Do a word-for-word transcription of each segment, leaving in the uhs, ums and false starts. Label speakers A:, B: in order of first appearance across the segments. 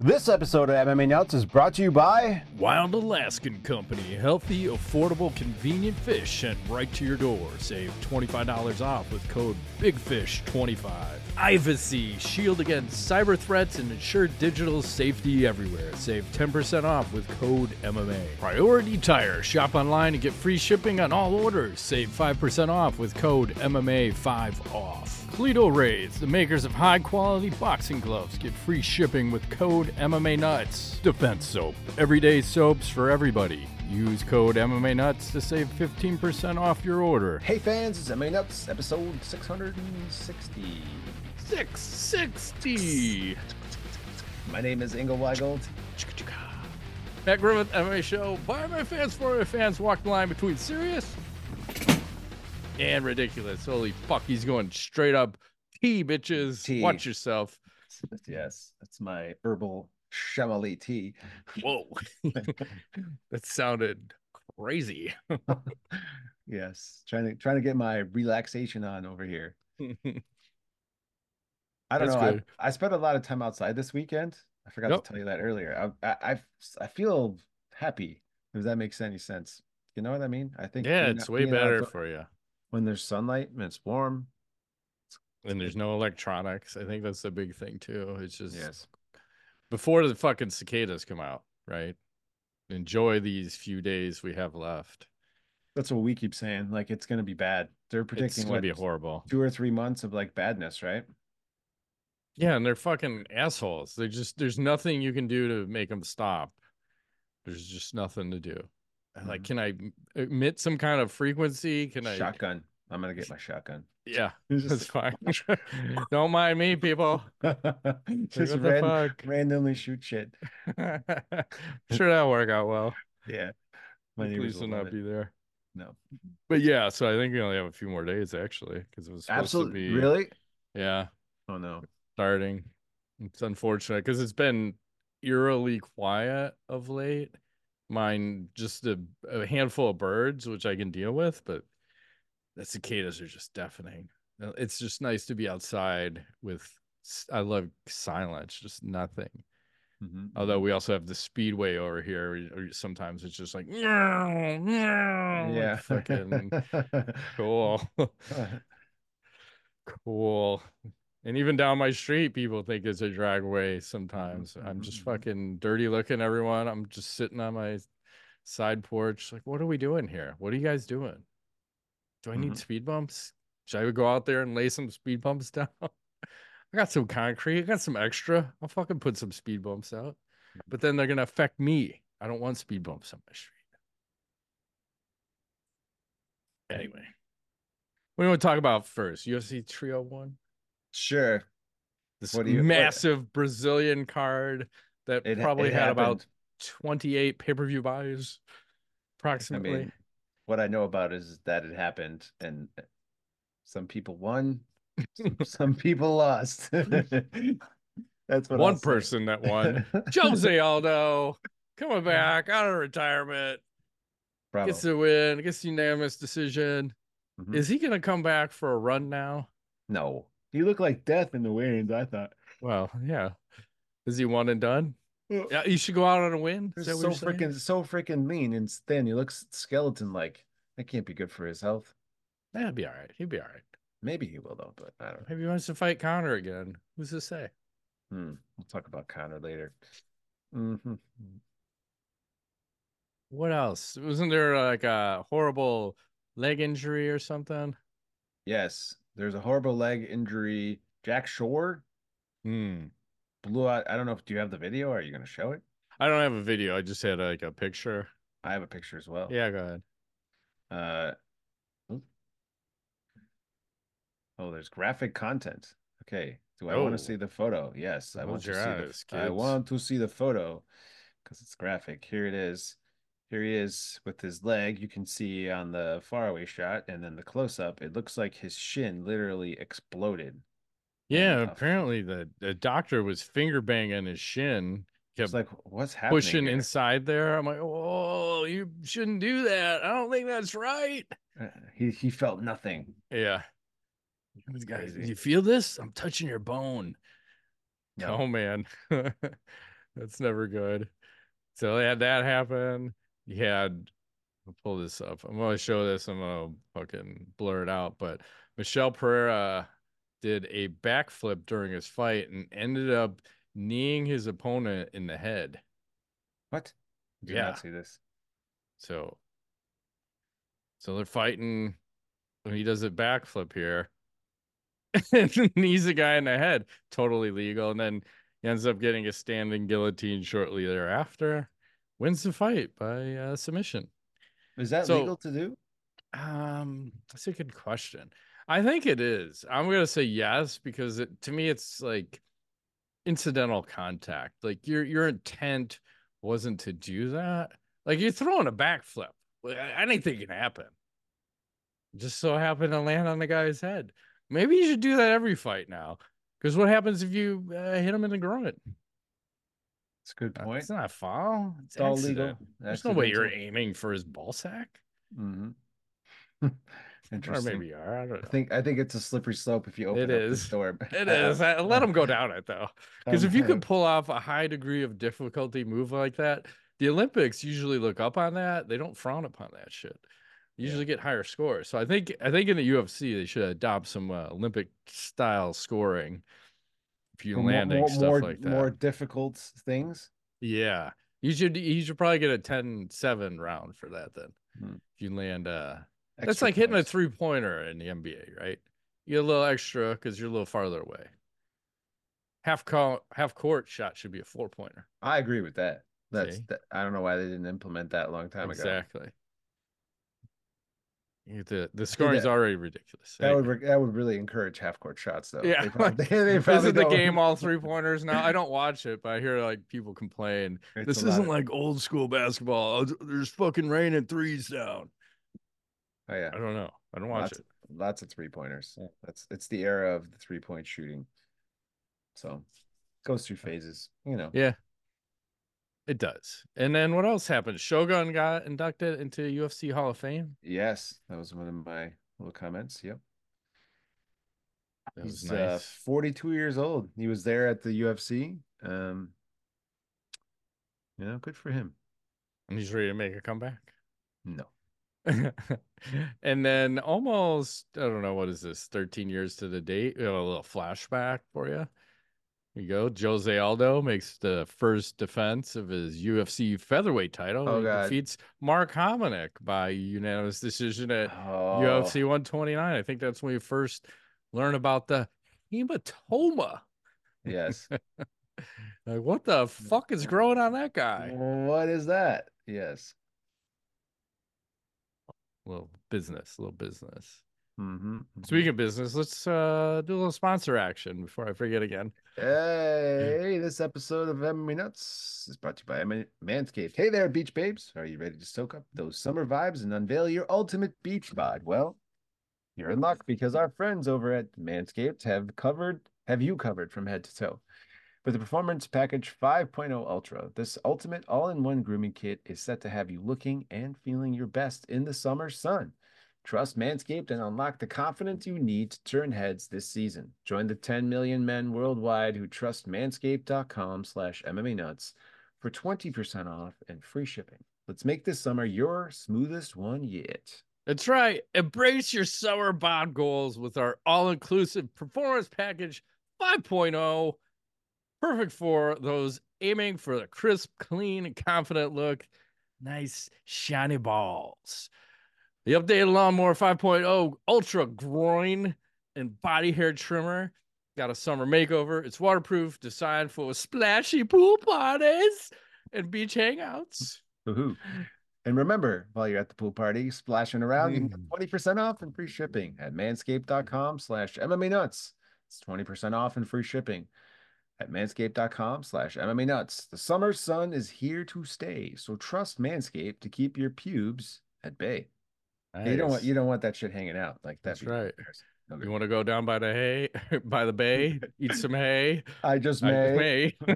A: This episode of M M A Nuts is brought to you by
B: Wild Alaskan Company. Healthy, affordable, convenient fish sent right to your door. Save twenty-five dollars off with code BIGFISH twenty-five. Ivacy. Shield against cyber threats and ensure digital safety everywhere. Save ten percent off with code M M A. Priority Tire. Shop online and get free shipping on all orders. Save five percent off with code M M A five off. Cleto Rays, the makers of high-quality boxing gloves, get free shipping with code M M A Nuts. Defense Soap, everyday soaps for everybody. Use code M M A Nuts to save fifteen percent off your order.
A: Hey fans, it's M M A Nuts, episode six hundred sixty.
B: six sixty.
A: My name is Ingo Weigold.
B: Matt Griffith, M M A Show. By my fans, for my fans, walk the line between serious and ridiculous. Holy fuck, he's going straight up tea, bitches.
A: Tea.
B: Watch yourself.
A: Yes, that's my herbal chamois tea.
B: Whoa. That sounded crazy.
A: Yes, trying to trying to get my relaxation on over here. I don't
B: That's
A: know.
B: good.
A: I, I spent a lot of time outside this weekend. I forgot
B: Yep.
A: to tell you that earlier. I, I I I feel happy. If that makes any sense. You know what I mean? I think
B: Yeah,
A: being
B: it's
A: out-
B: way
A: being
B: better
A: outdoor-
B: for you.
A: when there's sunlight and it's warm.
B: And there's no electronics. I think that's the big thing too. It's just
A: Yes.
B: before the fucking cicadas come out, right? Enjoy these few days we have left.
A: That's what we keep saying. Like it's gonna be bad. They're
B: It's
A: predicting
B: gonna
A: what
B: be horrible.
A: two or three months of like badness, right?
B: Yeah, and they're fucking assholes. They just there's nothing you can do to make them stop. There's just nothing to do. Like,
A: Mhm.
B: can I emit some kind of frequency? Can I?
A: Shotgun. I'm gonna get my shotgun.
B: Yeah,
A: Just-
B: that's fine. Don't mind me, people.
A: Just
B: what the
A: ran-
B: fuck?
A: randomly shoot shit.
B: Sure, that'll work out well.
A: Yeah.
B: My
A: My neighbors
B: police
A: will
B: will
A: love
B: not
A: it.
B: be there.
A: No.
B: But yeah, so I think we only have a few more days actually, because it was supposed
A: Absolutely.
B: to be.
A: Really?
B: Yeah,
A: Oh no.
B: starting. It's unfortunate because it's been eerily quiet of late. Mine just a, a handful of birds, which I can deal with, but the cicadas are just deafening. It's just nice to be outside with. I love silence, just nothing.
A: Mhm,
B: Although
A: mhm.
B: we also have the speedway over here. Or sometimes it's just like, yeah,
A: Yeah.
B: fucking cool, cool. And even down my street, people think it's a dragway sometimes. I'm just
A: mhm.
B: fucking dirty looking, everyone. I'm just sitting on my side porch. Like, what are we doing here? What are you guys doing? Do I need
A: Mhm.
B: speed bumps? Should I go out there and lay some speed bumps down? I got some concrete. I got some extra. I'll fucking put some speed bumps out. But then they're going to affect me. I don't want speed bumps on my street. Anyway, what do you want to talk about first? U F C three oh one?
A: Sure.
B: This
A: What do you- what-
B: massive Brazilian card that
A: It ha-
B: probably
A: it
B: had about
A: happened.
B: twenty-eight pay-per-view buys,
A: I
B: approximately.
A: mean, what I know about is that it happened and some people won, some, some people lost. That's what
B: One
A: I'll say.
B: person that won, Jose Aldo, coming back out of retirement,
A: Bravo.
B: gets the win, gets the unanimous decision.
A: Mhm.
B: Is he going to come back for a run now?
A: No, he looked like death in the weigh-ins, I thought.
B: Well, yeah. Is he one and done? Yeah, you should go out on a win. Is
A: He's
B: that
A: so
B: what you're saying?
A: freaking so freaking lean and thin. He looks skeleton-like. That can't be good for his health.
B: That'd be all right. He'd be all right.
A: Maybe he will though, but I don't know.
B: Maybe he wants to fight Connor again. Who's to say?
A: Hmm. We'll talk about Connor later. hmm
B: What else? Wasn't there like a horrible leg injury or something?
A: Yes, there's a horrible leg injury. Jack Shore
B: Hmm.
A: blew out. I don't know if do you have the video? Are you going to show it?
B: I don't have a video. I just had like a picture.
A: I have a picture as well.
B: Yeah, go ahead.
A: Uh. oop. Oh, therethere's graphic content. Okay. Do I want
B: Oh.
A: to see the photo? Yes, I
B: Hold
A: want to
B: your
A: see the.
B: eyes,
A: I
B: kids.
A: want to see the photo because it's graphic. Here it is. Here he is with his leg. You can see on the faraway shot, and then the close up. It looks like his shin literally exploded.
B: Yeah,
A: And, uh,
B: apparently the, the doctor was finger banging his shin,
A: It's
B: kept
A: like, what's happening?
B: pushing
A: here?
B: inside there. I'm like, oh, you shouldn't do that. I don't think that's right.
A: Uh, He he felt nothing.
B: Yeah. These guys,
A: Crazy.
B: you feel this? I'm touching your bone.
A: No.
B: Oh man. That's never good. So they had that happen. You had, I'll pull this up. I'm going to show this. I'm going to fucking blur it out. But Michelle Pereira did a backflip during his fight and ended up kneeing his opponent in the head.
A: What? Did not
B: Yeah.
A: see this.
B: So, so they're fighting when he does a backflip here and knees a guy in the head. Totally legal. And then he ends up getting a standing guillotine shortly thereafter. Wins the fight by uh, submission.
A: Is that legal
B: So,
A: to do?
B: um, that's a good question. I think it is. I'm gonna say yes because it to me it's like incidental contact. Like your your intent wasn't to do that. Like you're throwing a backflip. Anything can happen. Just so happened to land on the guy's head. Maybe you should do that every fight now. Because what happens if you uh, hit him in the groin?
A: It's a good
B: Uh,
A: point.
B: It's not a foul. It's,
A: It's all
B: accident.
A: legal.
B: There's no way you're
A: Accidental.
B: aiming for his ball sack.
A: Mm-hmm.
B: Or
A: Interesting.
B: maybe you are. I don't
A: I
B: know.
A: think I think it's a slippery slope if you
B: It
A: open up this
B: is.
A: door.
B: It
A: I,
B: is. I, let
A: I,
B: him go down it though, because
A: I'm
B: if you
A: kind
B: could
A: of
B: pull off a high degree of difficulty move like that, the Olympics usually look up on that. They don't frown upon that shit. They
A: yeah.
B: usually get higher scores. So I think I think in the U F C they should adopt some uh, Olympic style scoring if you're
A: For more
B: landing
A: more
B: stuff
A: more
B: like
A: more
B: that.
A: difficult things.
B: Yeah, you should you should probably get a ten seven round for that then.
A: Hmm.
B: If you land uh that's
A: Extra
B: like hitting a
A: points.
B: three pointer in the N B A, right? You get a little extra because you're a little farther away. Half call, half court shot should be a four pointer.
A: I agree with that. That's
B: See?
A: that. I don't know why they didn't implement that a long time ago.
B: Exactly. You the the
A: See
B: scoring's
A: that
B: already ridiculous.
A: that
B: Anyway.
A: would that would really encourage half court shots though.
B: Yeah,
A: They
B: like
A: probably they probably
B: isn't the
A: don't.
B: game all three pointers now? I don't watch it, but I hear like people complain.
A: It's a
B: This
A: lot
B: isn't
A: of
B: like old school basketball. There's fucking raining threes down.
A: oh yeah,
B: I don't know. I don't watch
A: lots
B: it.
A: lots of three pointers. That's it's the era of the three point shooting. So it goes through phases, you know.
B: Yeah, it does. And then what else happened? Shogun got inducted into U F C Hall of Fame.
A: Yes, that was one of my little comments. Yep.
B: That was
A: He's uh
B: nice.
A: forty-two years old. He was there at the U F C. Um, you know, good for him.
B: And he's ready to make a comeback.
A: No.
B: And then almost, I don't know, what is this, thirteen years to the date? We have a little flashback for you. Here you go. Jose Aldo makes the first defense of his U F C featherweight title.
A: Oh
B: He
A: God.
B: defeats Mark Hominick by unanimous decision at U F C
A: Oh,
B: one twenty-nine. I think that's when we first learn about the hematoma.
A: yes.
B: Like, what the fuck is growing on that guy?
A: What is that? Yes.
B: Little business, little business.
A: Mm-hmm.
B: Speaking of business, let's uh, do a little sponsor action before I forget again.
A: Hey, this episode of M M A Nuts is brought to you by M- Manscaped. Hey there, beach babes. Are you ready to soak up those summer vibes and unveil your ultimate beach bod? Well, you're in luck because our friends over at Manscaped have covered, have you covered from head to toe. With the Performance Package five point oh Ultra, this ultimate all-in-one grooming kit is set to have you looking and feeling your best in the summer sun. Trust Manscaped and unlock the confidence you need to turn heads this season. Join the ten million men worldwide who trust manscaped.com slash MMA nuts for twenty percent off and free shipping. Let's make this summer your smoothest one yet.
B: That's right. Embrace your summer bod goals with our all-inclusive Performance Package five point oh. Perfect for those aiming for the crisp, clean, and confident look. Nice, shiny balls. The updated Lawnmower five point oh Ultra Groin and Body Hair Trimmer got a summer makeover. It's waterproof, designed for splashy pool parties and beach hangouts.
A: Woohoo. And remember, while you're at the pool party splashing around, you can get twenty percent off and free shipping at manscaped.com slash MMA nuts. It's twenty percent off and free shipping at manscaped.com slash MMA nuts. The summer sun is here to stay, so trust Manscaped to keep your pubes at bay.
B: Nice.
A: You don't want you don't want that shit hanging out like that.
B: That's right.
A: No
B: You want to go down by the hay, by the bay, eat some hay?
A: I just
B: I just
A: may.
B: may.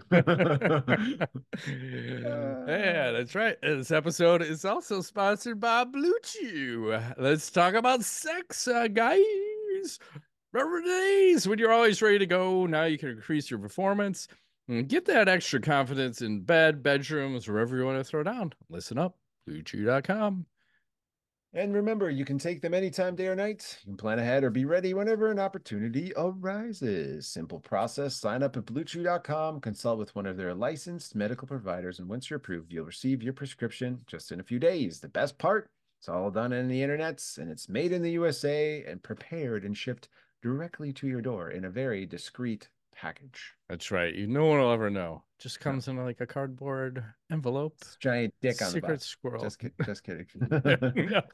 B: Yeah, that's right. This episode is also sponsored by Blue Chew. Let's talk about sex, uh, guys. Remember the days when you're always ready to go? Now you can increase your performance And get that extra confidence in bed, bedrooms, wherever you want to throw down. Listen up, blue chew dot com.
A: And remember, you can take them anytime, day or night. You can plan ahead or be ready whenever an opportunity arises. Simple process. Sign up at blue chew dot com, consult with one of their licensed medical providers, and once you're approved, you'll receive your prescription just in a few days. The best part, it's all done on the internets, and it's made in the U S A and prepared and shipped directly to your door in a very discreet package.
B: That's right. You no one will ever know. Just
A: No.
B: comes in like a cardboard envelope.
A: It's giant dick on the
B: Secret
A: box.
B: squirrel.
A: Just, kid- just kidding.
B: no,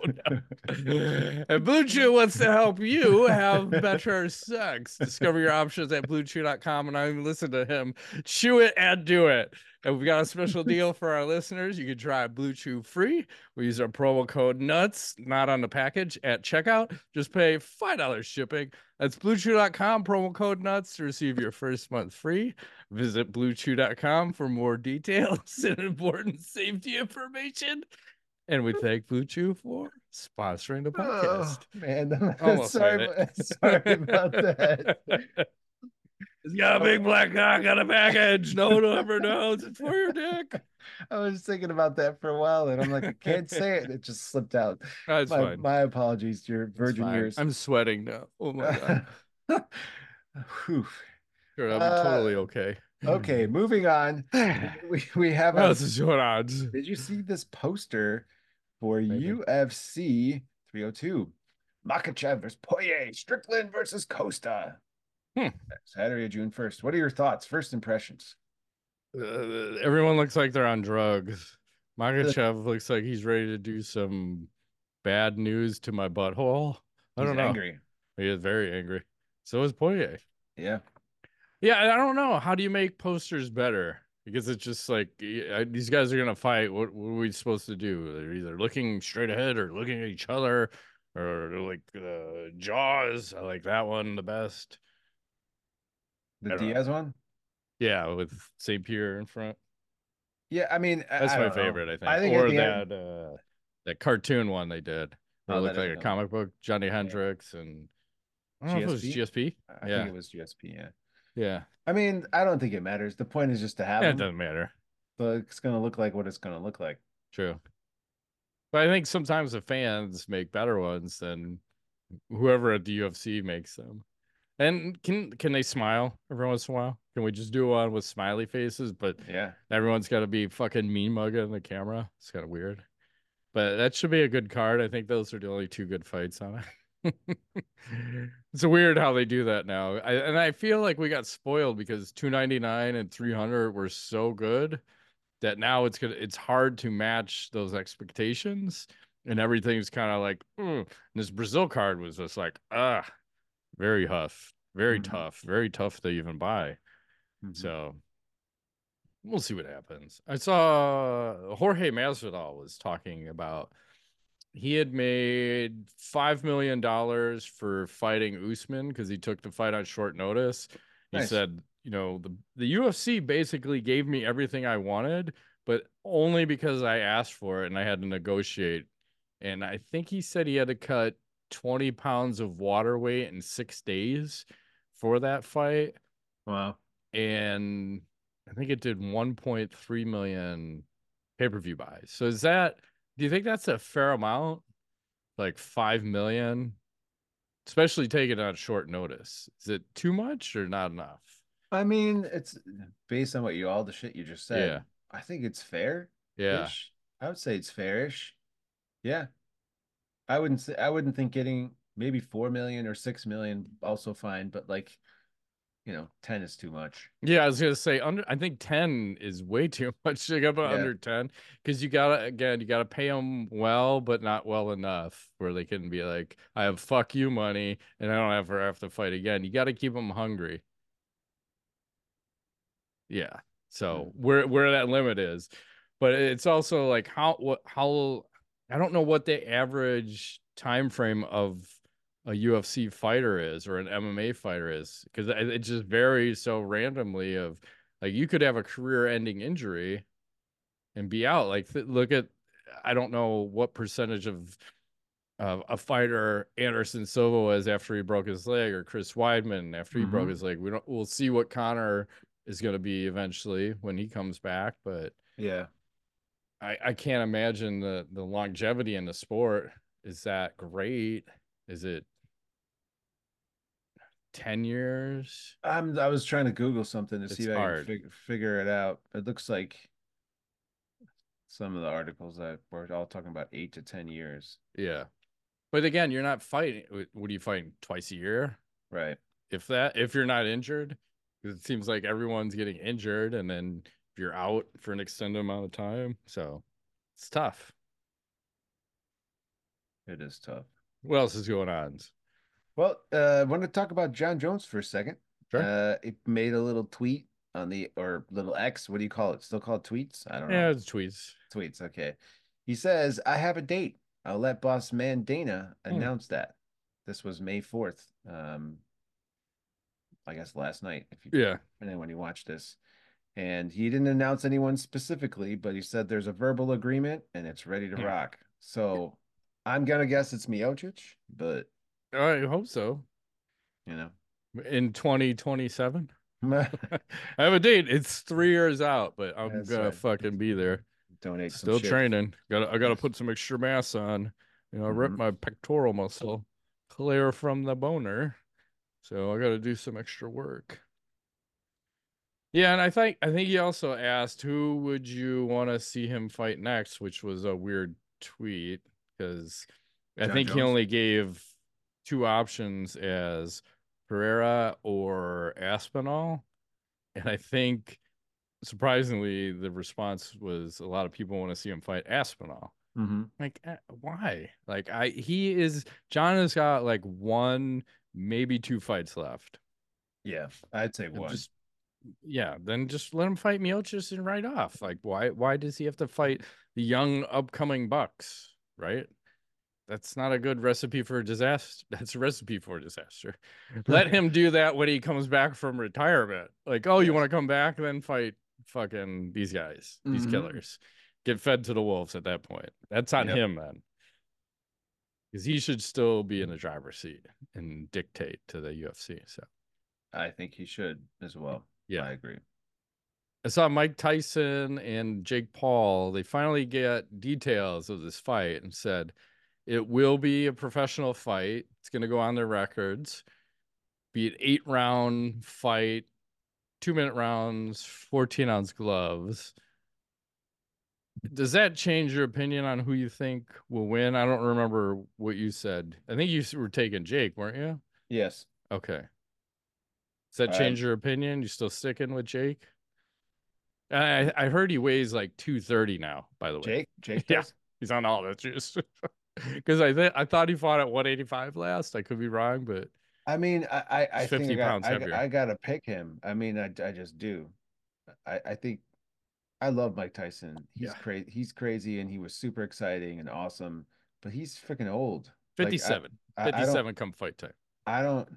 B: no. And Blue Chew wants to help you have better sex. Discover your options at blue chew dot com, and I listen to him chew it and do it. And we've got a special deal for our listeners. You can try Blue Chew free. We use our promo code NUTS, not on the package, at checkout. Just pay five dollars shipping. That's blue chew dot com, promo code NUTS to receive your first month free. Visit blue chew dot com for more details and important safety information. And we thank Blue Chew for sponsoring the podcast.
A: Oh, man,
B: Almost
A: sorry,
B: made it.
A: sorry about that.
B: It's got a big black cock on a package. No one ever knows it's for your dick.
A: I was thinking about that for a while, and I'm like, I can't say it. It just slipped out.
B: That's
A: my,
B: fine.
A: my apologies to your virgin ears.
B: I'm sweating now. Oh my god.
A: Whew.
B: Sure, I'm
A: Uh,
B: totally okay.
A: Okay, moving on. We we have
B: What
A: a,
B: else is going on?
A: did you see this poster for
B: Maybe.
A: U F C three oh two? Makhachev versus Poirier, Strickland versus Costa.
B: Hmm.
A: Saturday, June first. What are your thoughts? First impressions?
B: Uh, everyone looks like they're on drugs. Makachev looks like he's ready to do some bad news to my butthole. I
A: He's
B: don't know.
A: angry.
B: He is very angry. So is Poirier.
A: Yeah.
B: Yeah, I don't know. How do you make posters better? Because it's just like I, these guys are gonna fight. What, what are we supposed to do? They're either looking straight ahead or looking at each other, or like uh, Jaws. I like that one the best.
A: The
B: I don't know.
A: Diaz one?
B: Yeah, with Saint Pierre in front.
A: Yeah, I mean, I-
B: That's
A: I
B: my
A: don't know.
B: favorite. I think.
A: I think at
B: or
A: the
B: that
A: end-
B: uh, that cartoon one they did. Where
A: Oh,
B: it looked
A: that
B: like a
A: is-
B: comic book. Johnny Hendricks and I don't know if it was
A: G S P?
B: G S P.
A: I
B: Yeah,
A: think it was G S P, yeah.
B: yeah.
A: I mean, I don't think it matters. The point is just to have
B: Yeah, it
A: them.
B: doesn't matter.
A: So it's gonna look like what it's gonna look like.
B: True. But I think sometimes the fans make better ones than whoever at the U F C makes them. And can can they smile every once in a while? Can we just do one with smiley faces? But
A: Yeah.
B: everyone's got to be fucking mean mugging the camera. It's kind of weird. But that should be a good card. I think those are the only two good fights on it. It's weird how they do that now. I, and I feel like we got spoiled because two ninety-nine and three hundred were so good that now it's gonna it's hard to match those expectations, and everything's kind of like mm. And this Brazil card was just like ah very tough, very
A: Mhm.
B: tough, very tough to even buy.
A: Mhm.
B: So we'll see what happens. I saw Jorge Masvidal was talking about he had made five million dollars for fighting Usman because he took the fight on short notice. He
A: Nice.
B: said, you know, the the U F C basically gave me everything I wanted, but only because I asked for it and I had to negotiate. And I think he said he had to cut twenty pounds of water weight in six days for that fight.
A: Wow.
B: And I think it did one point three million pay-per-view buys. So is that, do you think that's a fair amount? Like five million, especially taken on short notice. Is it too much or not enough?
A: I mean, it's based on what you all the shit you just said.
B: Yeah.
A: I think it's fair.
B: Yeah.
A: I would say it's fairish. Yeah. I wouldn't say I wouldn't think getting maybe four million or six million also fine, but like, you know, ten is too much.
B: Yeah, I was gonna say under. I think ten is way too much to go about
A: Yeah.
B: under ten because you gotta again you gotta pay them well, but not well enough where they can be like, I have fuck you money and I don't ever have to fight again. You got to keep them hungry. Yeah, so where where that limit is, but it's also like how what how I don't know what the average time frame of a U F C fighter is or an M M A fighter is because it it just varies so randomly of like you could have a career-ending injury and be out. Like th- look at I don't know what percentage of uh, a fighter Anderson Silva was after he broke his leg or Chris Weidman after he broke
A: Mhm.
B: his leg. We don't we'll see what Connor is going to be eventually when he comes back, but
A: Yeah.
B: I, I can't imagine the, the longevity in the sport is that great. Is it ten years?
A: I'm I was trying to Google something to see
B: It's
A: if I can
B: hard.
A: fig figure it out. It looks like some of the articles that were all talking about eight to ten years.
B: Yeah. But again, you're not fighting. What are you fighting twice a year?
A: Right.
B: If that, if you're not injured, because it seems like everyone's getting injured and then you're out for an extended amount of time. So it's tough.
A: It is tough.
B: What else is going on?
A: Well, uh, I want to talk about John Jones for a second.
B: Sure.
A: Uh, it made a little tweet on the or little X. What do you call it? Still called tweets? I don't
B: Yeah,
A: know.
B: it's tweets.
A: Tweets. Okay. He says, "I have a date. I'll let boss man Dana
B: Hmm.
A: announce that." This was May fourth. Um, I guess last night, if you
B: Yeah.
A: and then when you watch this. And he didn't announce anyone specifically, but he said there's a verbal agreement and it's ready to rock. So I'm gonna guess it's Miocic, but
B: I hope so.
A: you know.
B: In twenty twenty-seven.
A: That's
B: I have a date. It's three years out, but I'm gonna
A: right.
B: fucking be there.
A: Donate some
B: Still
A: shit.
B: training. Got I got to put some extra mass on. You know, rip
A: Mhm.
B: my pectoral muscle clear from the boner. So I got to do some extra work. Yeah, and I think I think he also asked who would you want to see him fight next, which was a weird tweet because I
A: John
B: think he
A: Jones.
B: only gave two options as Pereira or Aspinall. And I think surprisingly the response was a lot of people want to see him fight Aspinall.
A: Hmm.
B: Like, eh, why? Like, I he is John has got like one, maybe two fights left.
A: Yeah, I'd say
B: And
A: one.
B: just yeah, then just let him fight Miocic and right off. Like, why why does he have to fight the young upcoming bucks? Right? That's not a good recipe for disaster. That's a recipe for disaster. Let him do that when he comes back from retirement. Like, oh, you want
A: Yes.
B: to come back? Then fight fucking these guys, these
A: Hmm.
B: killers. Get fed to the wolves at that point. That's on
A: Yep.
B: him then. Because he should still be in the driver's seat and dictate to the U F C. So
A: I think he should as well.
B: yeah.
A: I agree.
B: I saw Mike Tyson and Jake Paul. They finally get details of this fight and said it will be a professional fight. It's going to go on their records. Be an eight round fight, two minute rounds, fourteen ounce gloves. Does that change your opinion on who you think will win? I don't remember what you said. I think you were taking Jake, weren't you?
A: Yes.
B: Okay. Does that
A: I'm
B: change your opinion? You still sticking with Jake? I I heard he weighs like two thirty now, by the way.
A: Jake. Jake
B: Yeah.
A: does.
B: He's on all that juice. Because I th- I thought he fought at one eighty-five last. I could be wrong, but
A: I mean, I, I,
B: he's
A: I think I
B: fifty
A: got
B: pounds
A: I,
B: heavier.
A: I gotta pick him. I mean, I, I just do. I, I think I love Mike Tyson. He's
B: Yeah.
A: crazy. He's crazy, and he was super exciting and awesome. But he's freaking old. Like I,
B: fifty-seven.
A: I, I don't,
B: fifty-seven come fight time.
A: I don't,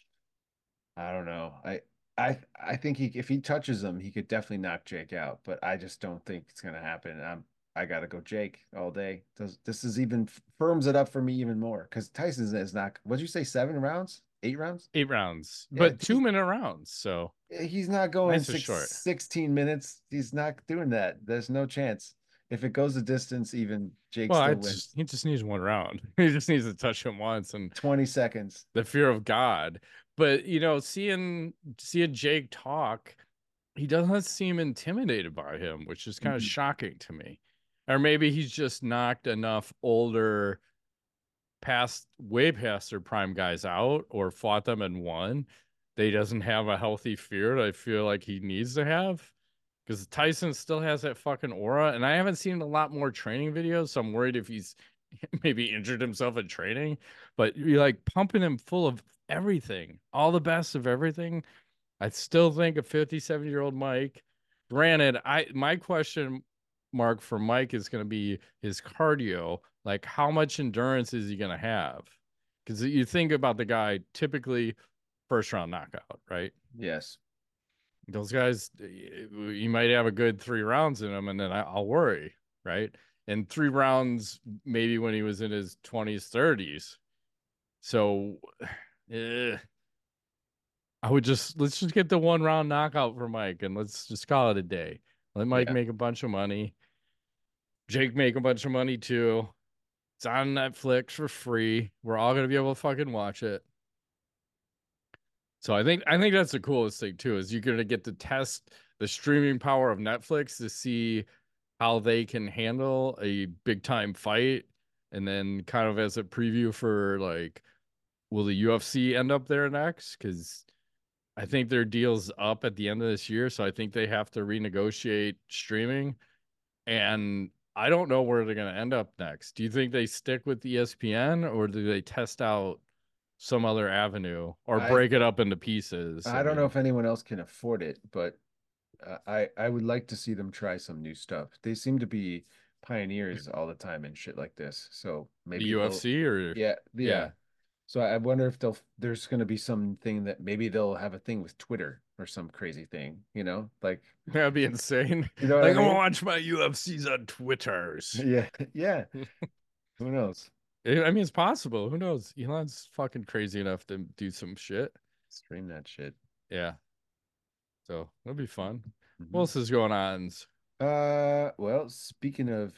A: I don't know. I, I, I think he, if he touches him, he could definitely knock Jake out. But I just don't think it's gonna happen. I'm, I gotta go Jake all day. Does this is even firms it up for me even more because Tyson is not. What'd you say? Seven rounds? Eight rounds?
B: Eight rounds,
A: Yeah,
B: but two
A: he's
B: minute rounds. So
A: he's not going
B: nice and
A: six,
B: short.
A: sixteen minutes. He's not doing that. There's no chance. If it goes the distance, even Jake
B: Well, I
A: still
B: just
A: wins.
B: he just needs one round. He just needs to touch him once and
A: twenty seconds.
B: the fear of God. But you know, seeing seeing Jake talk, he doesn't seem intimidated by him, which is kind of
A: Mm-mm.
B: shocking to me. Or maybe he's just knocked enough older past way past their prime guys out or fought them and won. They doesn't have a healthy fear that I feel like he needs to have. Because Tyson still has that fucking aura, and I haven't seen a lot more training videos, so I'm worried if he's maybe injured himself in training. But you're like pumping him full of everything, all the best of everything. I still think a fifty-seven year old Mike. Granted, I my question mark for Mike is going to be his cardio. Like, how much endurance is he going to have? Because you think about the guy, typically first round knockout, right?
A: Yes.
B: Those guys, you might have a good three rounds in him, and then I'll worry, right? And three rounds, maybe when he was in his twenties, thirties. So, eh, I would just let's just get the one round knockout for Mike and let's just call it a day. Let Mike
A: Yeah.
B: make a bunch of money. Jake make a bunch of money too. It's on Netflix for free. We're all gonna be able to fucking watch it. So I think I think that's the coolest thing too, is you're gonna get to test the streaming power of Netflix to see how they can handle a big time fight, and then kind of as a preview for like, will the U F C end up there next? Because I think their deal's up at the end of this year, so I think they have to renegotiate streaming. And I don't know where they're going to end up next. Do you think they stick with E S P N or do they test out some other avenue or
A: I
B: break it up into pieces? I
A: I don't know
B: mean,
A: if anyone else can afford it, but uh, I I would like to see them try some new stuff. They seem to be pioneers all the time and shit like this. So
B: the
A: maybe they'll
B: U F C or
A: yeah, yeah.
B: yeah,
A: So I wonder if they'll there's going to be something that maybe they'll have a thing with Twitter or some crazy thing, you know? Like,
B: that'd be insane.
A: you know what
B: Like,
A: I
B: I'm gonna
A: mean?
B: watch my U F Cs on Twitters.
A: Yeah. Yeah. Who knows?
B: I mean, it's possible. Who knows? Elon's fucking crazy enough to do some shit.
A: Stream that shit.
B: Yeah. So it'll be fun. What
A: Hmm.
B: else is going on?
A: Uh, well, speaking of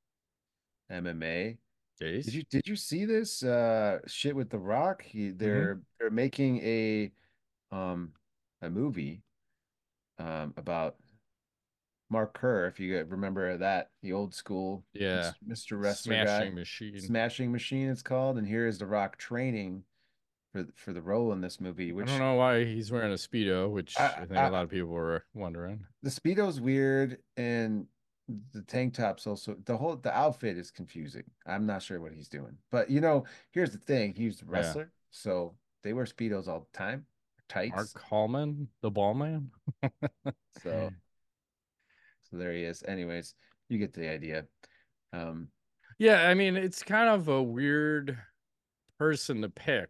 A: M M A, did
B: Jace?
A: you did you see this uh shit with The Rock? He
B: Mm-hmm.
A: they're they're making a um a movie um about Mark Kerr, if you remember that, the old school
B: Yeah.
A: mister Wrestler guy.
B: Smashing machine.
A: Smashing Machine it's called, and here is The Rock training for for the role in this movie,
B: I don't
A: which
B: know why he's wearing a Speedo, which
A: I,
B: I think a
A: I
B: lot of people were wondering.
A: the Speedo's weird and the tank top's also the whole the outfit is confusing. I'm not sure what he's doing. But you know, here's the thing, he's a
B: Yeah.
A: wrestler, so they wear Speedos all the time, tights.
B: Mark Hallman, the ball man.
A: So so there he is. Anyways, you get the idea. Um,
B: Yeah, I mean, it's kind of a weird person to pick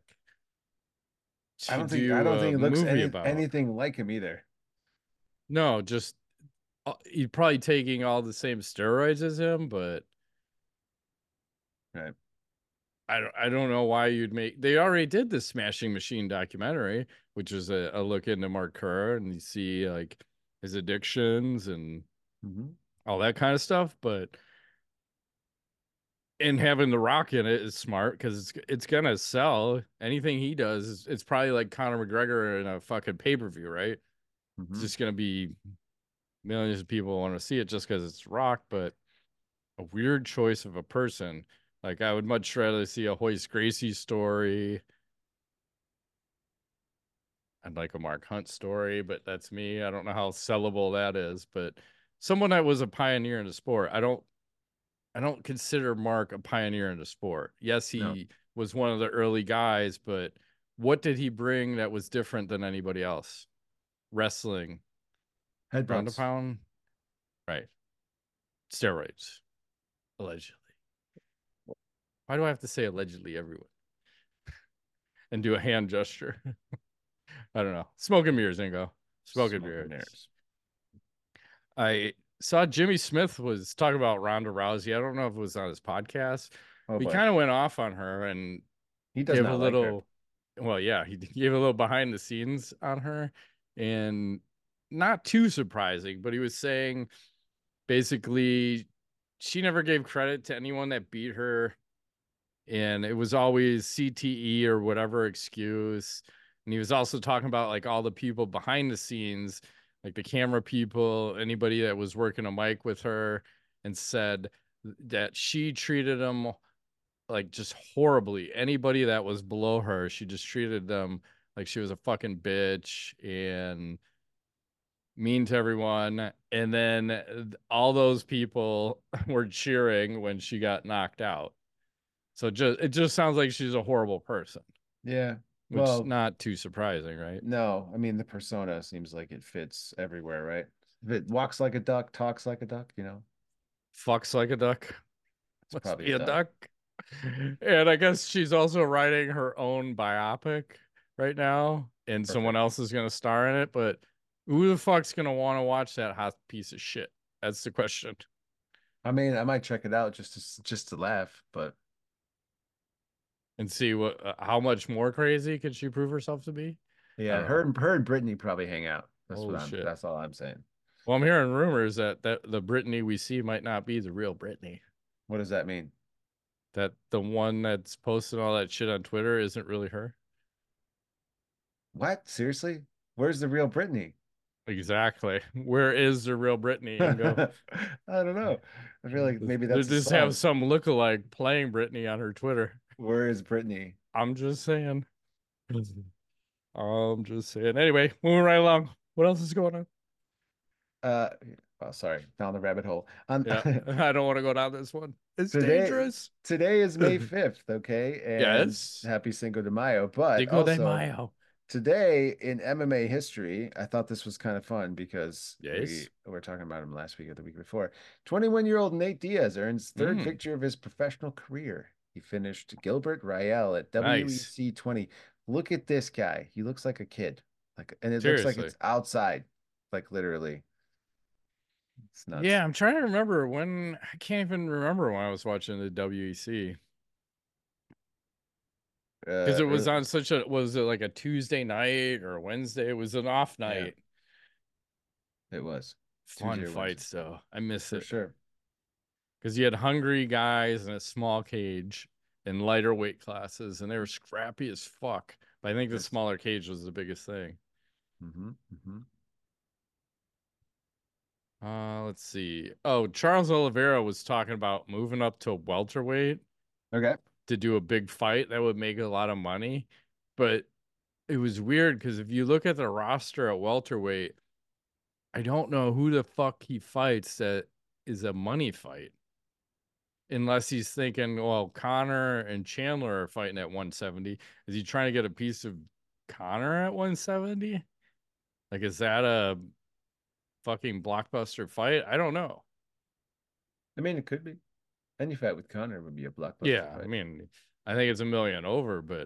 A: I
B: to
A: don't think I
B: do
A: don't think
B: a
A: it looks
B: movie
A: any
B: about.
A: anything like him either.
B: No, just uh, he's probably taking all the same steroids as him, but
A: Right.
B: I don't, I don't know why you'd make. They already did the Smashing Machine documentary, which is a, a look into Mark Kerr, and you see like his addictions and
A: Hmm.
B: all that kind of stuff. But and having The Rock in it is smart because it's it's gonna sell. Anything he does, is, it's probably like Conor McGregor in a fucking pay per view, right? It's
A: Hmm.
B: just gonna be millions of people want to see it just because it's Rock, but a weird choice of a person. Like I would much rather see a Hoist Gracie story. I'd like a Mark Hunt story, but that's me. I don't know how sellable that is, but someone that was a pioneer in the sport. I don't I don't consider Mark a pioneer in the sport. Yes,
A: No.
B: he was one of the early guys, but what did he bring that was different than anybody else? Wrestling, ground and
A: Headbutts.
B: pound, right? Steroids, allegedly. Why do I have to say allegedly everyone and do a hand gesture? I don't know. Smoke and mirrors, Ingo. Smoke and
A: Smoke and
B: mirrors.
A: mirrors.
B: I saw Jimmy Smith was talking about Ronda Rousey. I don't know if it was on his podcast.
A: Oh
B: He
A: boy.
B: kind of went off on her and
A: He does
B: gave a
A: not like her.
B: little, well, yeah, he gave a little behind the scenes on her, and not too surprising, but he was saying basically she never gave credit to anyone that beat her, and it was always C T E or whatever excuse. And he was also talking about like all the people behind the scenes, like the camera people, anybody that was working a mic with her, and said that she treated them like just horribly. Anybody that was below her, she just treated them like she was a fucking bitch and mean to everyone. And then all those people were cheering when she got knocked out. So just it just sounds like she's a horrible person,
A: Yeah.
B: which
A: Well,
B: not too surprising, right?
A: no. I mean, the persona seems like it fits everywhere, right? If it walks like a duck, talks like a duck, you know,
B: Fucks like a duck.
A: it's
B: Must
A: probably
B: be
A: a
B: a
A: duck.
B: duck. And I guess she's also writing her own biopic right now, and someone
A: Perfect.
B: else is going to star in it. But who the fuck's going to want to watch that hot piece of shit? That's the question.
A: I mean, I might check it out just to just to laugh, but
B: And see what uh, how much more crazy could she prove herself to be? I
A: Yeah,
B: don't
A: her
B: know.
A: and her and Brittany probably hang out. That's what
B: Holy
A: I'm.
B: shit.
A: That's all I'm saying.
B: Well, I'm hearing rumors that, that the Brittany we see might not be the real Brittany.
A: What does that mean?
B: That the one that's posting all that shit on Twitter isn't really her.
A: What? Seriously? Where's the real Brittany?
B: Exactly. Where is the real Brittany, Ingo?
A: I don't know. I feel like maybe
B: They
A: that's a
B: just have
A: song.
B: some lookalike playing Brittany on her Twitter.
A: Where is Brittany?
B: I'm just saying. I'm just saying. Anyway, moving right along. What else is going on?
A: Uh, oh, sorry, down the rabbit hole. On
B: Yeah, I don't want to go down this one. It's
A: today,
B: dangerous.
A: today is May fifth, okay, and
B: Yes.
A: happy Cinco de Mayo. But
B: Cinco de
A: also
B: Mayo.
A: today in M M A history, I thought this was kind of fun because we
B: Yes.
A: were talking about him last week or the week before. twenty-one-year-old Nate Diaz earns third
B: Mm,
A: victory of his professional career. He finished Gilbert Rael at
B: nice.
A: W E C twenty. Look at this guy. He looks like a kid. Like, and it looks like
B: Seriously.
A: it's outside, like literally. It's nuts.
B: Yeah, I'm trying to remember when I can't even remember when I was watching the W E C. Because
A: Uh,
B: it was
A: early,
B: on such a was it like a Tuesday night or a Wednesday? It was an off
A: yeah,
B: night.
A: it was Tuesday
B: Fun
A: or Wednesday
B: fights though. I miss
A: for
B: it.
A: sure.
B: Because you had hungry guys in a small cage in lighter weight classes, and they were scrappy as fuck. But I think the
A: Yes.
B: smaller cage was the biggest thing.
A: Mm-hmm, mm-hmm.
B: Uh, let's see. Oh, Charles Oliveira was talking about moving up to welterweight
A: Okay.
B: to do a big fight that would make a lot of money. But it was weird because if you look at the roster at welterweight, I don't know who the fuck he fights that is a money fight. Unless he's thinking, well, Connor and Chandler are fighting at one seventy. Is he trying to get a piece of Connor at one seventy? Like, is that a fucking blockbuster fight? I don't know.
A: I mean, it could be. Any fight with Connor would be a blockbuster
B: Yeah, I
A: fight.
B: mean, I think it's a million over, but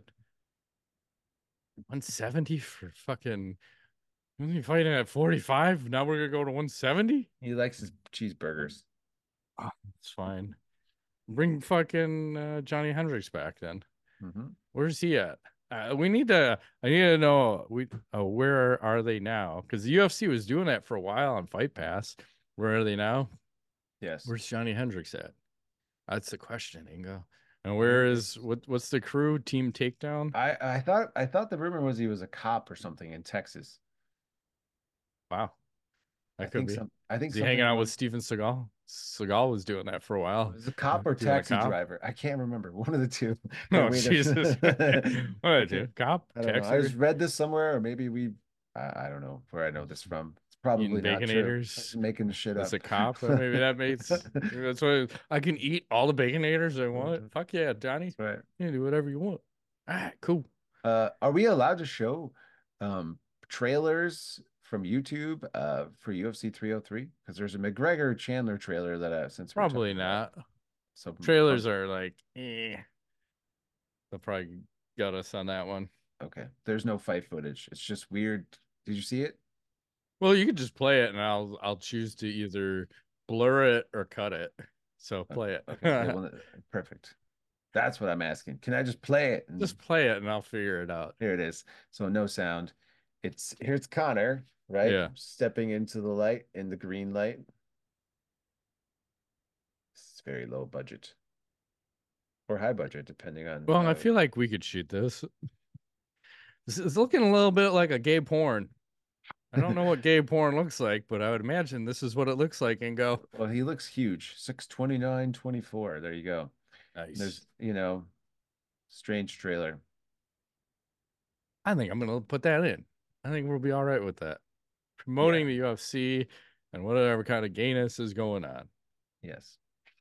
B: one seventy for fucking. Wasn't he fighting at forty-five? Now we're gonna go to one seventy?
A: He likes his cheeseburgers.
B: Oh, it's fine. Bring fucking uh, Johnny Hendricks back then.
A: Mm-hmm.
B: Where's he at? Uh, we need to. I need to know. We uh, where are they now? Because the U F C was doing that for a while on Fight Pass. Where are they now?
A: Yes.
B: Where's Johnny Hendricks at? That's the question, Ingo. And
A: He
B: where is
A: is.
B: what? What's the crew? Team Takedown?
A: I I thought I thought the rumor was he was a cop or something in Texas.
B: Wow,
A: I
B: that could
A: think
B: be.
A: some. I think
B: Is he hanging
A: something
B: out with
A: along.
B: Steven Seagal? Seagal was doing that for a while,
A: Was it a cop or
B: being a
A: taxi
B: cop.
A: driver? I can't remember. One of the two. Or
B: Oh
A: wait, there's.
B: Jesus! What
A: I
B: did
A: can't.
B: you cop
A: I don't know. I
B: taxi
A: just read this somewhere, or maybe we. I, I don't know where I know this from. It's
B: eating
A: probably not true. I'm just
B: baconators?
A: making the shit
B: As
A: up.
B: a cop, uh, maybe that makes that's why I can eat all the baconators I want. Fuck yeah, Johnny.
A: That's right.
B: You can do whatever you want. All right, cool.
A: Uh, are we allowed to show um trailers from YouTube uh for U F C three oh three? Because there's a McGregor Chandler trailer that uh since we we're
B: Probably
A: talking about
B: not.
A: so
B: Trailers
A: um,
B: are like, eh. They'll probably got us on that one.
A: okay. There's no fight footage. It's just weird. Did you see it?
B: Well, you could just play it, and I'll I'll choose to either blur it or cut it. So
A: Okay.
B: play
A: Okay. Yeah,
B: it.
A: well, perfect. That's what I'm asking. Can I just play it? And
B: Just play it, and I'll figure it out.
A: here it is. So no sound. It's here's Connor, right?
B: Yeah.
A: Stepping into the light in the green light. It's very low budget or high budget, depending on
B: Well, I
A: how.
B: feel like we could shoot this. This is looking a little bit like a gay porn. I don't know what gay porn looks like, but I would imagine this is what it looks like and go.
A: Well, he looks huge. six twenty-nine, twenty-four. There you go.
B: Nice.
A: There's, you know, strange trailer.
B: I think I'm gonna put that in. I think we'll be all right with that.
A: Yeah.
B: Promoting the U F C and whatever kind of gayness is going on.
A: Yes.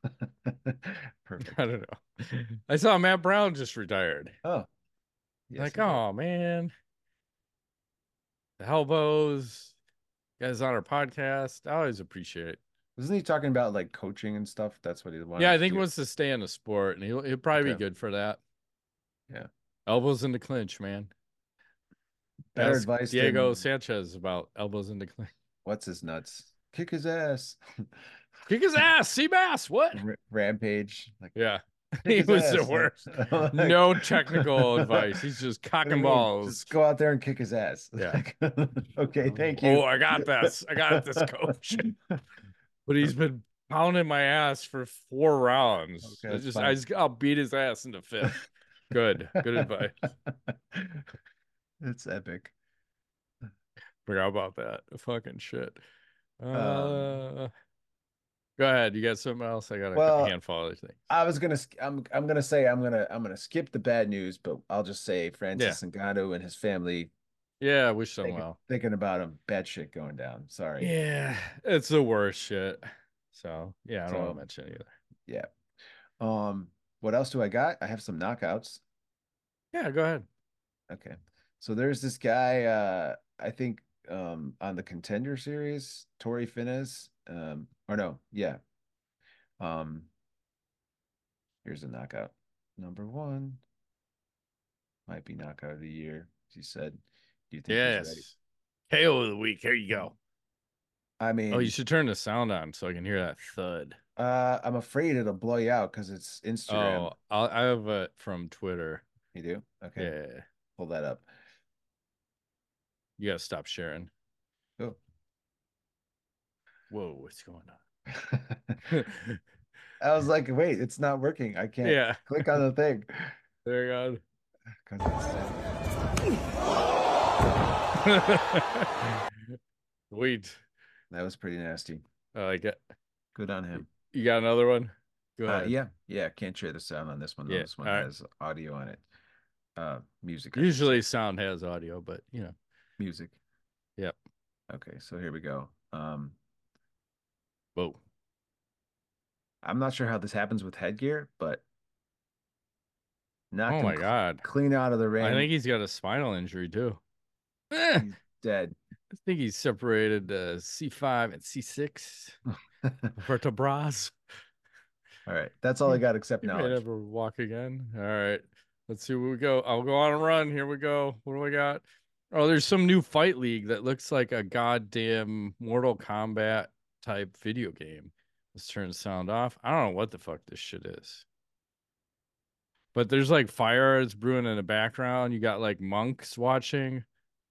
B: I
A: Perfect.
B: don't know. I saw Matt Brown just retired.
A: Oh, yes,
B: Like,
A: he did.
B: oh man, the elbows, guys on our podcast. I always appreciate it.
A: Wasn't he talking about like coaching and stuff? That's what he
B: Yeah,
A: wanted
B: I
A: to
B: think he
A: do.
B: wants to stay in the sport, and he'll he'll probably be
A: Okay.
B: good for that.
A: Yeah.
B: Elbows in the clinch, man.
A: Better
B: Ask
A: advice
B: Diego
A: than
B: Sanchez about elbows in the clinch.
A: what's his nuts? Kick his ass.
B: Kick his ass, Seabass. What?
A: R Rampage. Like
B: Yeah.
A: Kick
B: He
A: his
B: was the
A: ass.
B: worst.
A: Like,
B: No technical advice. He's just
A: what do you
B: cocking
A: mean?
B: balls.
A: Just go out there and kick his ass.
B: Yeah.
A: Like, okay, thank
B: Oh,
A: you.
B: I got this. I got this, coach. But he's been pounding my ass for four rounds.
A: Okay,
B: I
A: that's
B: just, I
A: fine.
B: just, I'll beat his ass in the fifth. Good, good advice.
A: It's epic.
B: Forgot about that. Fucking shit.
A: Um,
B: Uh, go ahead. You got something else? I got a
A: well,
B: handful of other things.
A: I was gonna, sk- I'm, I'm gonna say, I'm gonna, I'm gonna skip the bad news, but I'll just say
B: Yeah,
A: Francis Ngannou and his family
B: yeah. I wish them
A: thinking,
B: well.
A: thinking about him, bad shit going down. Sorry.
B: Yeah, it's the worst shit. So yeah, I don't want to
A: So
B: mention it either.
A: yeah. Um, what else do I got? I have some knockouts.
B: Yeah, go ahead.
A: Okay. So there's this guy, uh, I think um on the Contender series, Tori Finez. Um, or no, yeah. Um, here's a knockout. Number one might be knockout of the year. She said, do you think he's ready?
B: Yes. K O of the week. Here you go.
A: I
B: Oh, you
A: mean,
B: should turn the sound on so I can hear that thud.
A: uh, I'm afraid it'll blow you out because it's Instagram.
B: Oh, I'll, I have it from Twitter.
A: You do? Okay,
B: Yeah,
A: pull that up.
B: you gotta stop sharing.
A: Oh.
B: Whoa, what's going
A: I
B: on?
A: was like, wait, it's not working. I can't
B: Yeah,
A: click on the thing.
B: there you
A: Because it's
B: go. Sweet.
A: that was pretty nasty.
B: I like it.
A: Good on him.
B: You got another one? Go
A: Uh,
B: ahead.
A: yeah, yeah. Can't share the sound on this one though.
B: Yeah.
A: This one
B: All right.
A: has audio on it. Uh, music. I should
B: Usually
A: say.
B: sound has audio, but you know.
A: Music.
B: Yep.
A: Okay, so here we go. Um,
B: Whoa.
A: I'm not sure how this happens with headgear, but knocked
B: Oh
A: him
B: my
A: cl
B: God.
A: clean out of the
B: I
A: ring.
B: think he's got a spinal injury too. Eh,
A: He's dead.
B: I think he's separated uh, C five and C six vertebrae.
A: All right, that's all I got except
B: He may
A: knowledge.
B: never walk again. All right. Let's see where we go. I'll go on a run. Here we go. What do we got? Oh, there's some new fight league that looks like a goddamn Mortal Kombat type video game. Let's turn the sound off. I don't know what the fuck this shit is. But there's like fire that's brewing in the background. You got like monks watching.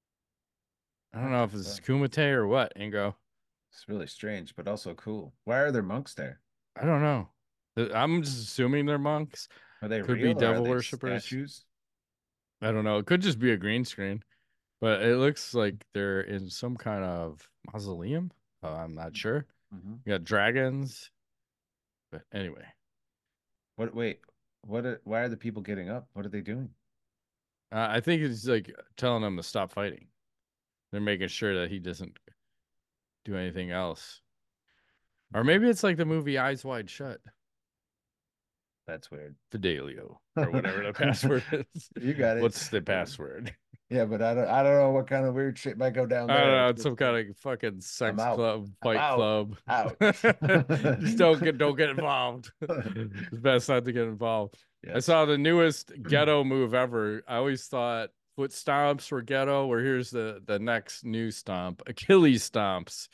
B: I don't
A: What
B: know
A: the
B: if it's
A: fuck?
B: Kumite or what, Ingo.
A: It's really strange, but also cool. Why are there monks there?
B: I don't know. I'm just assuming they're monks.
A: Are they
B: Could be
A: real or are
B: devil
A: they
B: worshippers.
A: statues?
B: I don't know. It could just be a green screen, but it looks like they're in some kind of mausoleum. Uh, I'm not sure.
A: Mm-hmm.
B: You got dragons. But anyway,
A: What? Wait. What? Are, why are the people getting up? What are they doing?
B: uh, I think it's like telling them to stop fighting. They're making sure that he doesn't do anything else. Or maybe it's like the movie Eyes Wide Shut.
A: That's weird.
B: Fidelio or whatever the password is.
A: You got it.
B: What's the password?
A: Yeah, but I don't. I don't know what kind of weird shit might go down
B: I
A: there.
B: don't know.
A: It's
B: It's
A: just
B: some kind of fucking sex
A: out.
B: club,
A: I'm
B: fight
A: out.
B: club.
A: Out.
B: Just don't get don't get involved. It's best not to get involved. I
A: Yes.
B: saw the newest ghetto move ever. I always thought foot stomps were ghetto. Where here's the the next new stomp: Achilles stomps.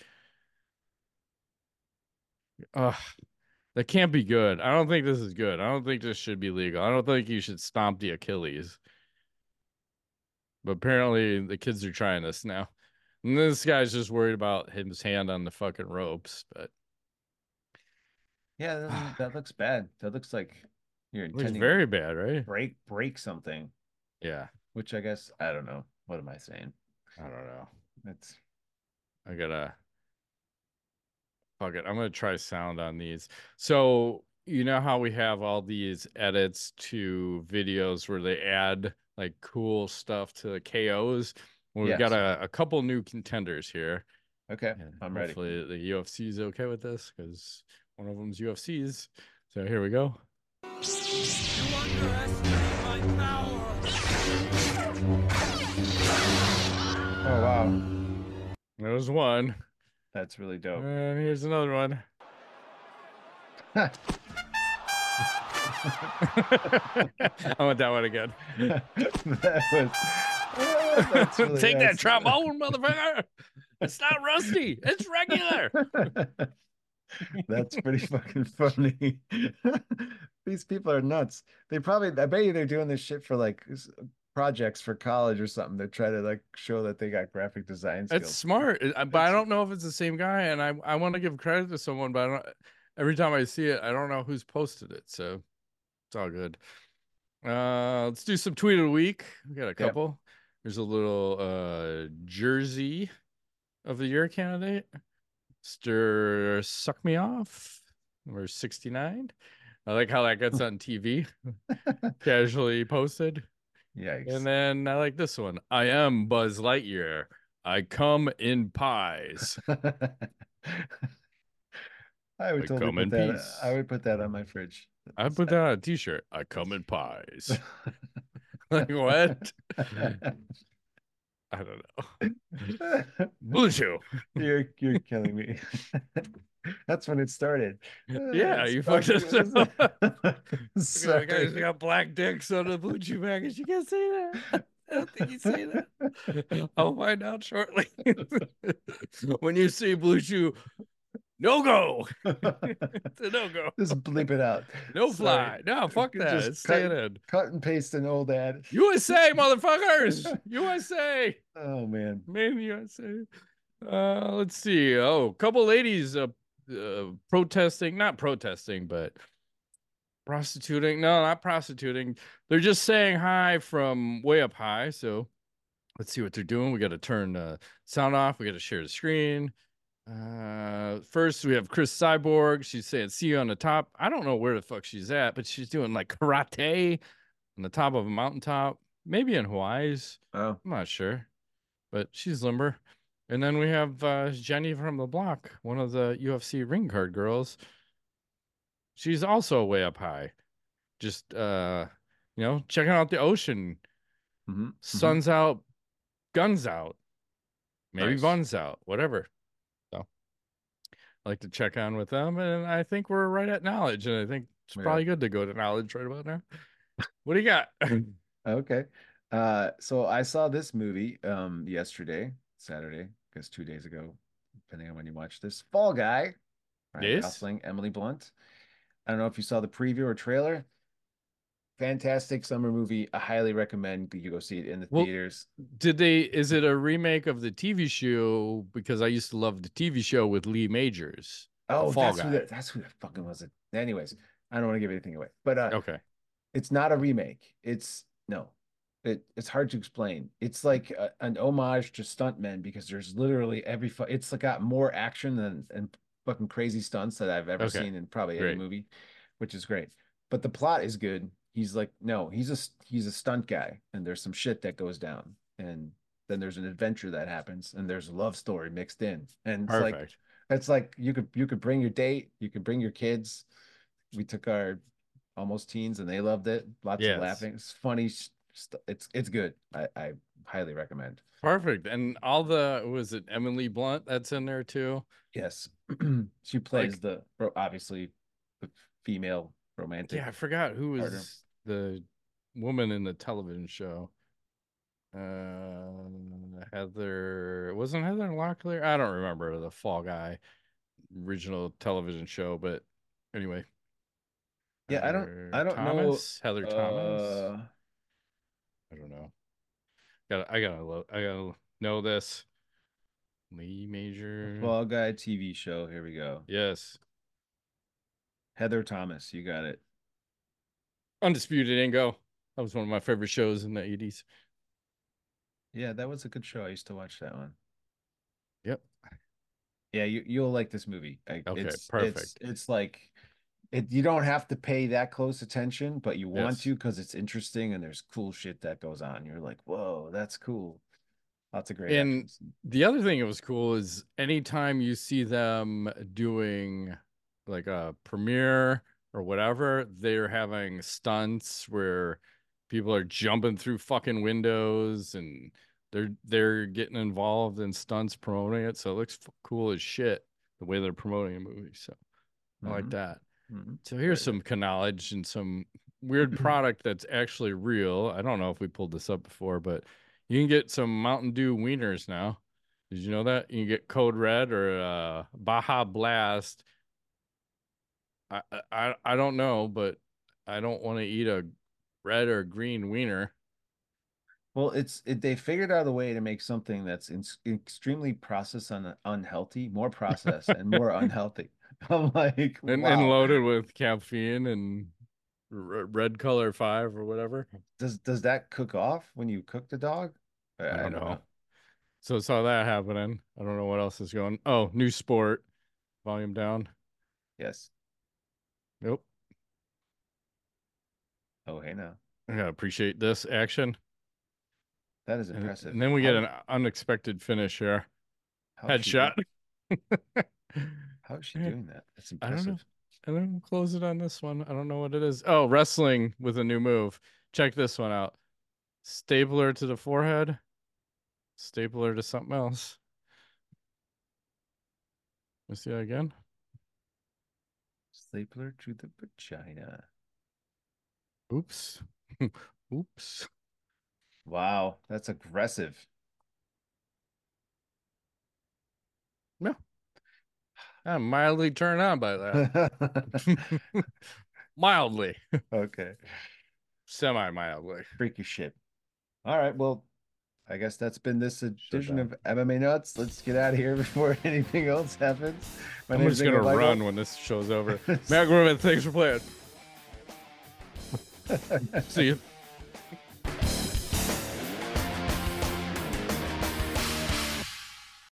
B: Ugh, that can't be good. I don't think this is good. I don't think this should be legal. I don't think you should stomp the Achilles. But apparently the kids are trying this now. And this guy's just worried about his hand on the fucking ropes. But
A: Yeah, that, that looks bad. That looks like you're
B: it looks
A: intending
B: very
A: to
B: bad, right?
A: break break something.
B: Yeah.
A: Which I guess I don't know. What am I saying?
B: I don't know.
A: It's
B: I gotta fuck it. I'm gonna try sound on these. So you know how we have all these edits to videos where they add like cool stuff to the K Os? Well, we've
A: yes.
B: got a, a couple new contenders here.
A: Okay,
B: And
A: I'm ready.
B: hopefully the U F C is okay with this because one of them's U F C's. So here we go.
C: You underestimate my power.
A: Oh wow,
B: There's one.
A: that's really dope.
B: And here's another one. I want that one again.
A: That was oh, that's really
B: Take that
A: nice.
B: trombone, motherfucker. It's not rusty. It's regular.
A: That's pretty fucking funny. These people are nuts. They probably, I bet you they're doing this shit for like s- projects for college or something to try to like show that they got graphic design
B: It's
A: skills.
B: smart, uh, but I
A: It's
B: don't know if it's the same guy. And I I want to give credit to someone, but I don't. Every time I see it, I don't know who's posted it. So it's all good. Uh, let's do some tweet of the week. We got a
A: yeah.
B: couple. There's a little uh Jersey of the year candidate, mister Suck Me Off, number sixty-nine. I like how that gets on T V, casually posted. And
A: Yikes.
B: then I like this one. I am Buzz Lightyear. I come in pies.
A: I would
B: I
A: totally
B: come
A: put
B: in
A: that. I
B: peace.
A: would put that on my fridge.
B: I
A: That's
B: put that on a t-shirt. I come in pies. Like what? I don't know. Blue Chew.
A: You're you're killing me. That's when it started. Uh,
B: Yeah, you
A: suck,
B: fucked us up. The guys
A: sorry.
B: got black dicks on the Blue Chew package. You can't say that. I don't think you say that. I'll find out shortly. When you say Blue Chew, no go. It's a no go.
A: Just bleep it out.
B: No
A: Sorry.
B: fly. No, fuck that.
A: Just
B: It's
A: cut
B: staying in.
A: cut and paste an old ad.
B: U S A, motherfuckers. U S A.
A: Oh man.
B: Maybe U S A. Uh, let's see. Oh, a couple ladies uh, uh protesting, not protesting, but prostituting. No, not prostituting. They're just saying hi from way up high. So let's see what they're doing. We got to turn uh, sound off. We got to share the screen. Uh, first we have Chris Cyborg. She's saying, "See you on the top." I don't know where the fuck she's at, but she's doing like karate on the top of a mountaintop, maybe in Hawaii's.
A: Oh.
B: I'm not sure, but she's limber. And then we have uh, Jenny from the block, one of the U F C ring card girls. She's also way up high, just uh, you know, checking out the ocean.
A: Mhm, mhm.
B: Sun's out, guns out, maybe
A: Nice.
B: buns out, whatever. So I like to check on with them, and I think we're right at knowledge, and I think it's
A: Yeah.
B: probably good to go to knowledge right about now. What do you got?
A: Okay. Uh, so I saw this movie um yesterday, Saturday, I guess two days ago, depending on when you watch this. Fall Guy, Ryan
B: Yes.
A: Gosling, Emily Blunt. I don't know if you saw the preview or trailer. Fantastic summer movie. I highly recommend you go see it in the
B: Well,
A: theaters.
B: did they? Is it a remake of the T V show? Because I used to love the T V show with Lee Majors, the
A: Oh,
B: Fall
A: that's who
B: Guy.
A: that that's who that fucking was it. Anyways, I don't want to give anything away. But uh
B: Okay.
A: it's not a remake. It's no. It it's hard to explain. It's like a, an homage to stuntmen because there's literally every fu- it's like got more action than and fucking crazy stunts that I've ever
B: Okay.
A: seen in probably any
B: Great.
A: movie, which is great. But the plot is good. He's like, no, he's a he's a stunt guy, and there's some shit that goes down, and then there's an adventure that happens, and there's a love story mixed in, and it's like
B: Perfect.
A: it's like you could you could bring your date, you could bring your kids. We took our almost teens, and they loved it. Lots of
B: Yes.
A: laughing. It's funny. st- It's it's good. I, I highly recommend.
B: Perfect. And all the was it Emily Blunt that's in there too?
A: Yes, she plays
B: Like,
A: the obviously the female romantic
B: yeah, I forgot who
A: partner.
B: was the woman in the television show. Uh, Heather wasn't Heather Locklear? I don't remember the Fall Guy original television show, but anyway.
A: Yeah, I don't
B: Heather
A: I don't know.
B: Thomas? Heather Thomas?
A: Uh,
B: I don't know. Got I gotta lo- I gotta know this. Lee Major.
A: Fall Guy T V show. Here we go.
B: Yes.
A: Heather Thomas. You got it.
B: Undisputed Ingo. That was one of my favorite shows in the eighties.
A: Yeah, that was a good show. I used to watch that one.
B: Yep.
A: Yeah, you you'll like this movie. Like,
B: Okay,
A: it's
B: perfect.
A: it's it's like it. You don't have to pay that close attention, but you want
B: Yes.
A: to because it's interesting and there's cool shit that goes on. You're like, whoa, that's cool. Lots of great
B: And
A: action.
B: the other thing that was cool is anytime you see them doing like a premiere or whatever, they're having stunts where people are jumping through fucking windows and they're they're getting involved in stunts promoting it. So it looks f- cool as shit the way they're promoting a movie. So I like
A: Mhm,
B: that.
A: mhm.
B: So here's
A: Right.
B: some knowledge and some weird product that's actually real. I don't know if we pulled this up before, but you can get some Mountain Dew wieners now. Did you know that? You can get Code Red or uh, Baja Blast. I, I I don't know, but I don't want to eat a red or green wiener.
A: Well, it's it, they figured out a way to make something that's in, extremely processed and unhealthy, more processed and more unhealthy. I'm like,
B: and, and
A: wow.
B: loaded with caffeine and r- red color five or whatever.
A: Does does that cook off when you cook the dog?
B: I
A: I, I
B: don't
A: don't
B: know.
A: know.
B: So saw that happening. I don't know what else is going. Oh, new sport. Volume down.
A: Yes.
B: Nope.
A: Oh, hey now.
B: I gotta appreciate this action.
A: That is
B: And,
A: impressive.
B: and then we get
A: How
B: an unexpected finish here.
A: how is she do
B: Headshot.
A: how is she
B: Yeah,
A: doing that? That's
B: I don't know.
A: impressive.
B: And then we'll close it on this one. I don't know what it is. Oh, wrestling with a new move. Check this one out. Stapler to the forehead. Stapler to something else. Let's see that again.
A: Stapler to the vagina.
B: Oops. Oops.
A: Wow, that's aggressive.
B: No, I'm mildly turned on by that. Mildly.
A: Okay.
B: Semi mildly.
A: Freaky shit. All right, well, I guess that's been this edition
B: down.
A: of M M A Nuts. Let's get out of here before anything else happens. My
B: I'm
A: name's
B: just gonna
A: Ingo Michael.
B: run when this show's over. Matt Griffin, thanks for playing. See you.